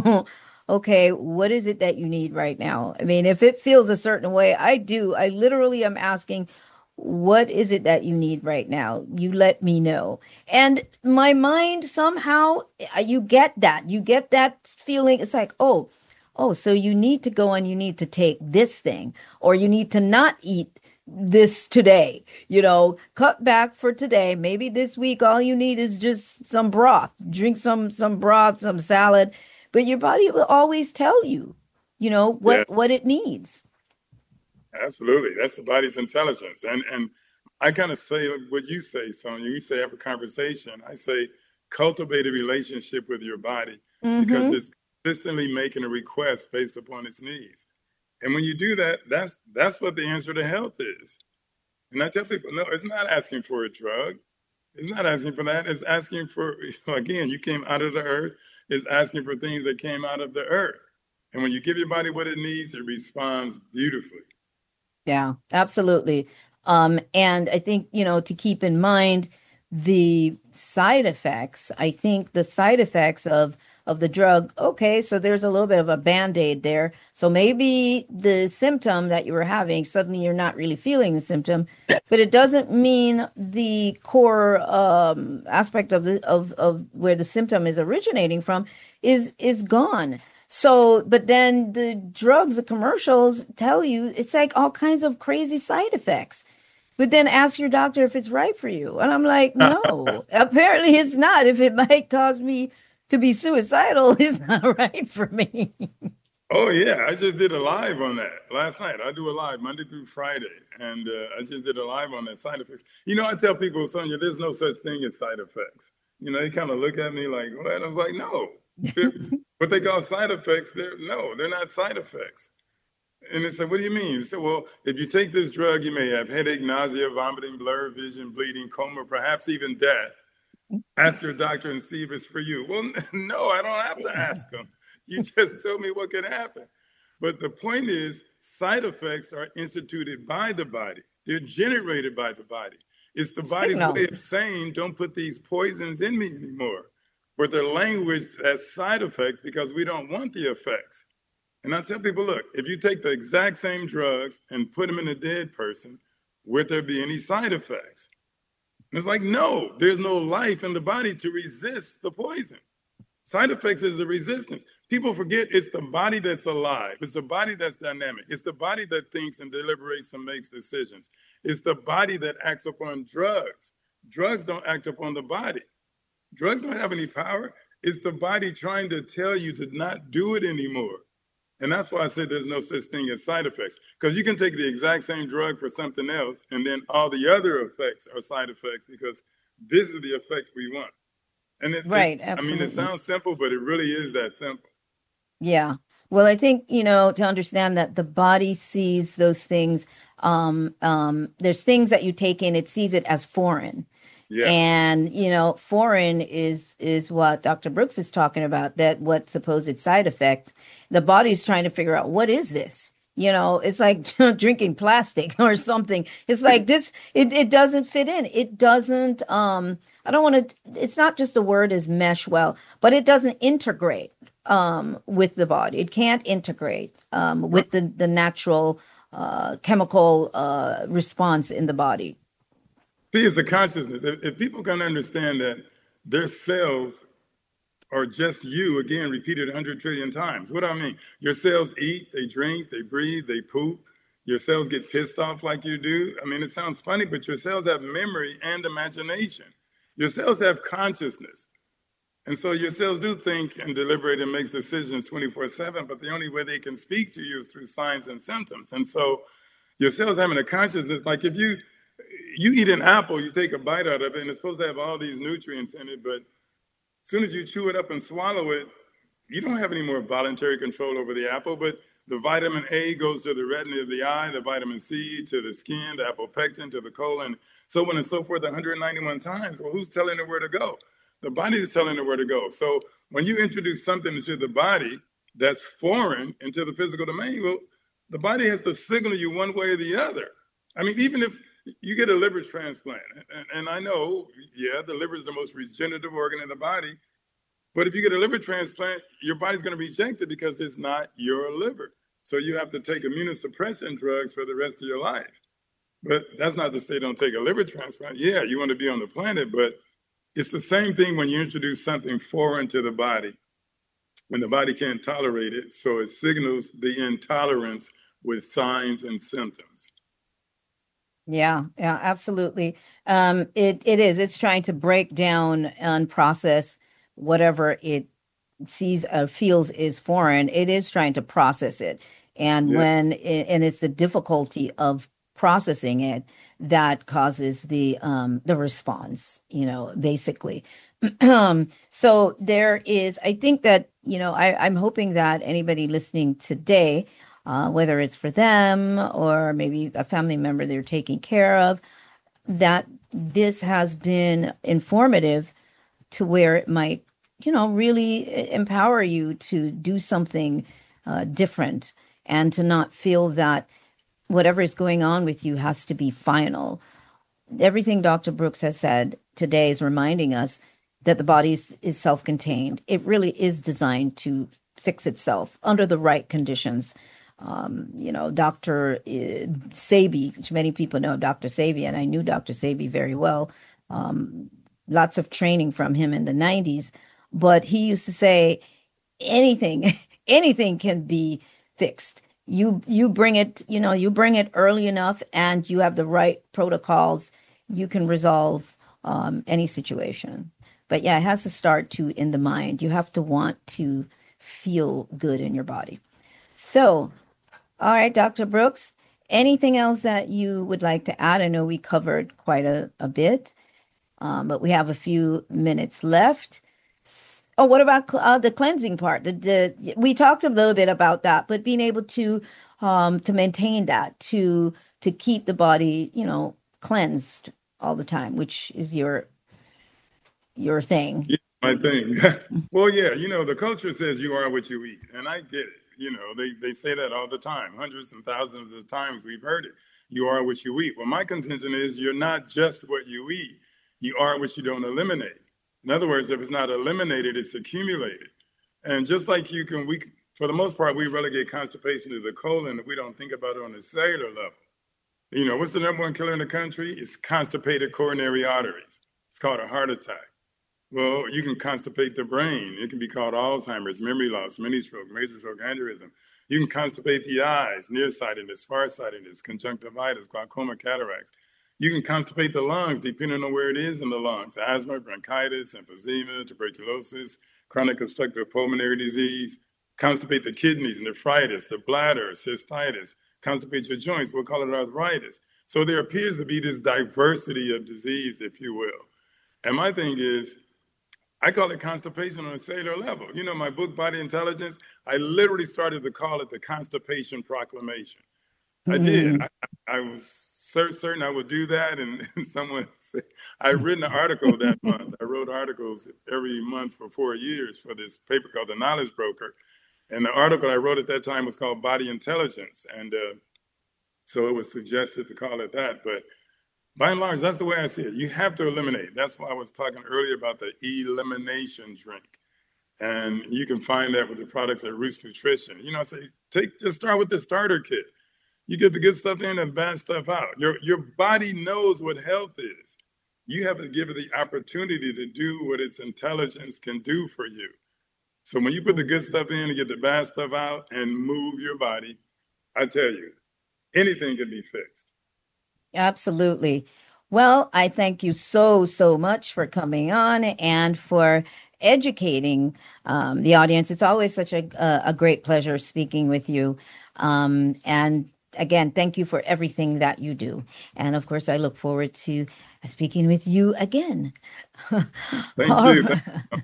okay, what is it that you need right now? I mean, if it feels a certain way, I do. I literally am asking, what is it that you need right now? You let me know. And my mind somehow, you get that. You get that feeling. It's like, oh, oh, so you need to go and you need to take this thing, or you need to not eat this today. You know, cut back for today. Maybe this week, all you need is just some broth. Drink some some broth, some salad. But your body will always tell you, you know, what, yeah. what it needs. Absolutely. That's the body's intelligence. And and I kind of say what you say, Sonia. You say every conversation, I say cultivate a relationship with your body mm-hmm. because it's consistently making a request based upon its needs. And when you do that, that's that's what the answer to health is. And I tell people, no, it's not asking for a drug. It's not asking for that. It's asking for, again, you came out of the earth. It's asking for things that came out of the earth. And when you give your body what it needs, it responds beautifully. Yeah, absolutely. Um, and I think, you know, to keep in mind the side effects, I think the side effects of of the drug, okay, so there's a little bit of a band-aid there. So maybe the symptom that you were having, suddenly you're not really feeling the symptom, but it doesn't mean the core um, aspect of the of of where the symptom is originating from is is gone. So, but then the drugs, the commercials tell you it's like all kinds of crazy side effects. But then ask your doctor if it's right for you. And I'm like, no, apparently it's not. If it might cause me to be suicidal, it's not right for me. Oh, yeah. I just did a live on that last night. I do a live Monday through Friday. And uh, I just did a live on that side effects. You know, I tell people, Sonia, there's no such thing as side effects. You know, they kind of look at me like, what? I was like, no. What they call side effects, they're no, they're not side effects. And they said, what do you mean? They said, well, if you take this drug, you may have headache, nausea, vomiting, blurred vision, bleeding, coma, perhaps even death. Ask your doctor and see if it's for you. Well, no, I don't have to ask them. You just tell me what could happen. But the point is, side effects are instituted by the body. They're generated by the body. It's the body's Signal. way of saying, don't put these poisons in me anymore. But they're languaged as side effects because we don't want the effects. And I tell people, look, if you take the exact same drugs and put them in a dead person, would there be any side effects? And it's like, no, there's no life in the body to resist the poison. Side effects is a resistance. People forget it's the body that's alive. It's the body that's dynamic. It's the body that thinks and deliberates and makes decisions. It's the body that acts upon drugs. Drugs don't act upon the body. Drugs don't have any power. It's the body trying to tell you to not do it anymore. And that's why I said there's no such thing as side effects, because you can take the exact same drug for something else, and then all the other effects are side effects because this is the effect we want. And it, Right, it, I mean, absolutely. it sounds simple, but it really is that simple. Yeah. Well, I think, you know, to understand that the body sees those things, um, um, there's things that you take in, it sees it as foreign. Yeah. And, you know, foreign is is what Doctor Brooks is talking about, that what supposed side effects, the body's trying to figure out, what is this? You know, it's like drinking plastic or something. It's like this, it, it doesn't fit in. It doesn't, um, I don't want to, it's not just the word is mesh well, but it doesn't integrate um, with the body. It can't integrate um, with the, the natural uh, chemical uh, response in the body. See, it's a consciousness. If, if people can understand that their cells are just you, again, repeated one hundred trillion times. What do I mean? Your cells eat, they drink, they breathe, they poop. Your cells get pissed off like you do. I mean, it sounds funny, but your cells have memory and imagination. Your cells have consciousness. And so your cells do think and deliberate and make decisions twenty-four seven, but the only way they can speak to you is through signs and symptoms. And so your cells having a consciousness, like if you you eat an apple, you take a bite out of it, and it's supposed to have all these nutrients in it, but as soon as you chew it up and swallow it, you don't have any more voluntary control over the apple, but the vitamin A goes to the retina of the eye, the vitamin C to the skin, the apopectin to the colon, so on and so forth, one hundred ninety-one times. Well, who's telling it where to go? The body is telling it where to go. So when you introduce something into the body that's foreign into the physical domain, well, the body has to signal you one way or the other. I mean, even if you get a liver transplant, and, and I know, yeah, the liver is the most regenerative organ in the body, but if you get a liver transplant, your body's going to reject it because it's not your liver. So you have to take immunosuppressant drugs for the rest of your life. But that's not to say don't take a liver transplant. Yeah, you want to be on the planet, but it's the same thing when you introduce something foreign to the body, when the body can't tolerate it, so it signals the intolerance with signs and symptoms. Yeah, yeah, absolutely. Um, it it is. It's trying to break down and process whatever it sees or feels is foreign. It is trying to process it, and Yeah. when it, and it's the difficulty of processing it that causes the um the response. You know, basically. Um, so there is. I think that you know. I, I'm hoping that anybody listening today, uh, whether it's for them or maybe a family member they're taking care of, that this has been informative to where it might, you know, really empower you to do something uh, different and to not feel that whatever is going on with you has to be final. Everything Doctor Brooks has said today is reminding us that the body is, is self-contained. It really is designed to fix itself under the right conditions. Um, you know, Doctor Sebi, which many people know Doctor Sebi, and I knew Doctor Sebi very well. Um, lots of training from him in the nineties, but he used to say, anything, anything can be fixed. You you bring it, you know, you bring it early enough, and you have the right protocols, you can resolve um, any situation. But yeah, it has to start to in the mind. You have to want to feel good in your body. So, all right, Doctor Brooks, anything else that you would like to add? I know we covered quite a, a bit, um, but we have a few minutes left. Oh, what about uh, the cleansing part? The, the, we talked a little bit about that, but being able to um, to maintain that, to to keep the body, you know, cleansed all the time, which is your your thing. Yeah, my thing. Well, yeah, you know, the culture says you are what you eat, and I get it. You know, they, they say that all the time. Hundreds and thousands of times we've heard it. You are what you eat. Well, my contention is you're not just what you eat. You are what you don't eliminate. In other words, if it's not eliminated, it's accumulated. And just like you can, we for the most part, we relegate constipation to the colon, and we don't think about it on a cellular level. You know, what's the number one killer in the country? It's constipated coronary arteries. It's called a heart attack. Well, you can constipate the brain. It can be called Alzheimer's, memory loss, mini stroke, major stroke, aneurysm. You can constipate the eyes, nearsightedness, farsightedness, conjunctivitis, glaucoma, cataracts. You can constipate the lungs, depending on where it is in the lungs. Asthma, bronchitis, emphysema, tuberculosis, chronic obstructive pulmonary disease. Constipate the kidneys, nephritis, the bladder, cystitis. Constipate your joints, we'll call it arthritis. So there appears to be this diversity of disease, if you will. And my thing is, I call it constipation on a cellular level. You know, my book, Body Intelligence, I literally started to call it the Constipation Proclamation. Mm-hmm. I did. I, I was certain I would do that. And, and someone said, I've written an article that month. I wrote articles every month for four years for this paper called The Knowledge Broker. And the article I wrote at that time was called Body Intelligence. And uh, so it was suggested to call it that. But by and large, that's the way I see it. You have to eliminate. That's why I was talking earlier about the elimination drink. And you can find that with the products at Roots Nutrition. You know, I say, take, just start with the starter kit. You get the good stuff in and bad stuff out. Your, your body knows what health is. You have to give it the opportunity to do what its intelligence can do for you. So when you put the good stuff in and get the bad stuff out and move your body, I tell you, anything can be fixed. Absolutely. Well, I thank you so, so much for coming on and for educating um, the audience. It's always such a, a great pleasure speaking with you. Um, and again, thank you for everything that you do. And of course, I look forward to speaking with you again. Thank All you. right.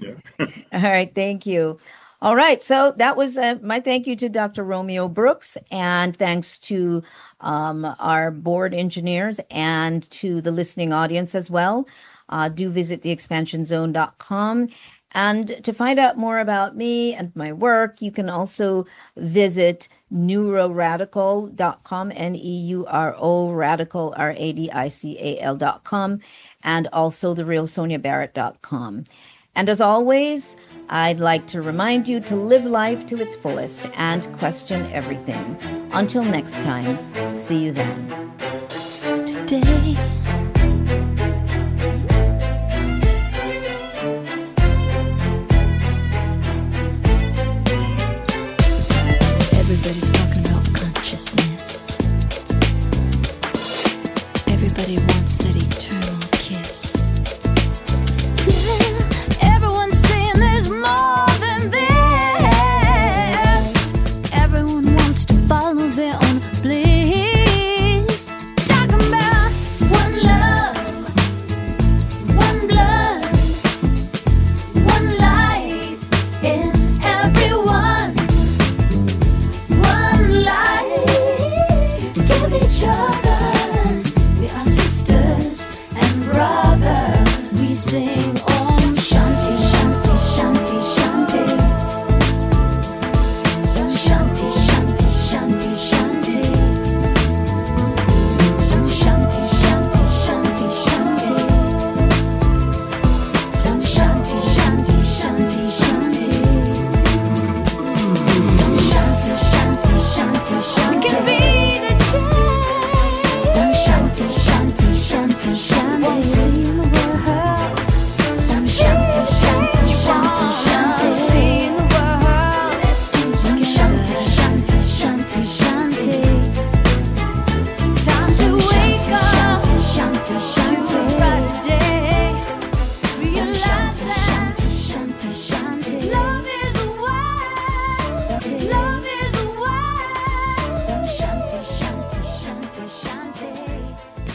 All right. Thank you. All right. So that was uh, my thank you to Doctor Romeo Brooks, and thanks to um, our board engineers and to the listening audience as well. Uh, do visit the expansion zone dot com. And to find out more about me and my work, you can also visit neuroradical dot com, N E U R O, radical, R A D I C A L dot com, and also the real sonia barrett dot com. And as always, I'd like to remind you to live life to its fullest and question everything. Until next time, see you then. Today